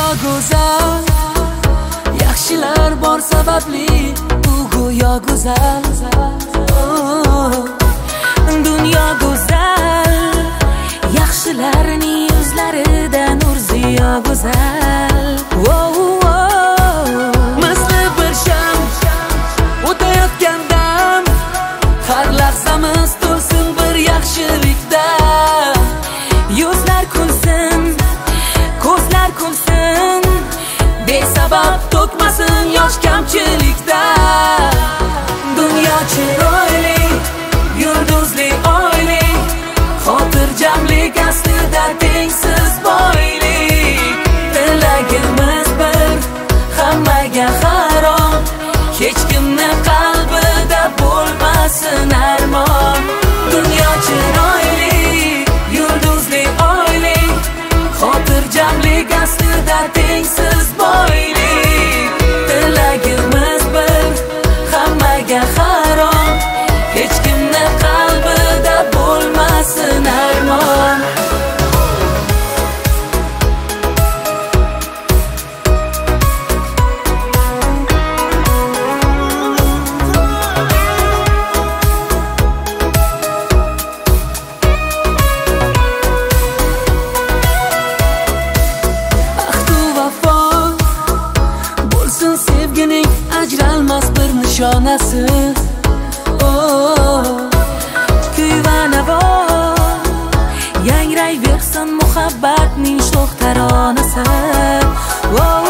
go'zal, yaxshilar bor sababli bu go'yo go'zal. Dunyo go'zal, yaxshilarning yuzlarida nur ziyo go'zal. Misli bir sham o'tayotgan dam, har lahzamiz to'lsin bir yaxshilikdan. Yuzlar kulsin, ko'zlar kulsin, besabab to'kmasin yosh kamchilikda. Dunyo chiroyli, yulduzli oyli, xotirjamlik aslida tengsiz boylik. Tilagimiz bir, hammaga harom, hech kimni qalbida bo'lmasin armon. Dunyo chiroyli, yulduzli oyli, xotirjamlik aslida tengsiz boylik. Tilagimiz bir, hammaga harom, hech kimni qalbida bo'lmasin armon. Sevgining ajralmas bir nishonasi. Kuy va navo yangrayversin muhabbatning sho'x taronasi.